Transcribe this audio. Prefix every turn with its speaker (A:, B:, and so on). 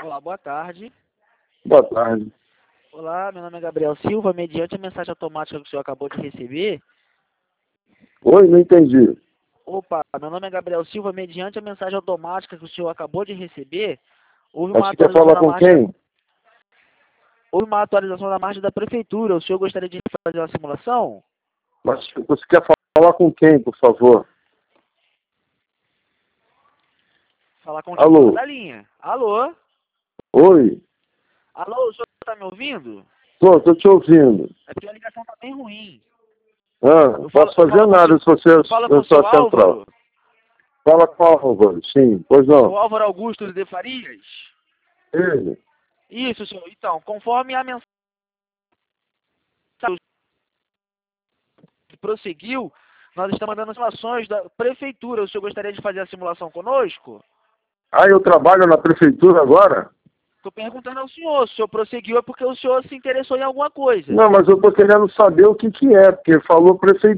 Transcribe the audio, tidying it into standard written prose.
A: Olá, boa tarde.
B: Boa tarde.
A: Olá, meu nome é Gabriel Silva. Mediante a mensagem automática que o senhor acabou de receber.
B: Oi, não entendi.
A: Opa, meu nome é Gabriel Silva. Mediante a mensagem automática que o senhor acabou de receber, houve uma
B: Mas você quer
A: atualização
B: falar
A: da
B: com
A: margem.
B: quem?
A: Houve uma atualização da margem da prefeitura. O senhor gostaria de fazer uma simulação?
B: Mas você quer falar com quem, por favor?
A: Falar com o
B: Alô?
A: titular da linha. Alô?
B: Oi?
A: Alô, o senhor está me ouvindo?
B: Tô te ouvindo.
A: É porque a ligação está bem ruim.
B: Não posso fazer nada se você
A: Fala com
B: é
A: o seu
B: só central.
A: Álvaro?
B: Fala com o Álvaro, sim. Pois
A: Seu
B: não.
A: Álvaro Augusto de Farias?
B: Ele?
A: Isso, senhor. Então, conforme a mensagem que prosseguiu, nós estamos mandando simulações da prefeitura. O senhor gostaria de fazer a simulação conosco?
B: Ah, eu trabalho na prefeitura agora?
A: Estou perguntando ao senhor. Se o senhor prosseguiu é porque o senhor se interessou em alguma coisa.
B: Não, mas eu tô querendo saber o que é, porque falou prefeitura.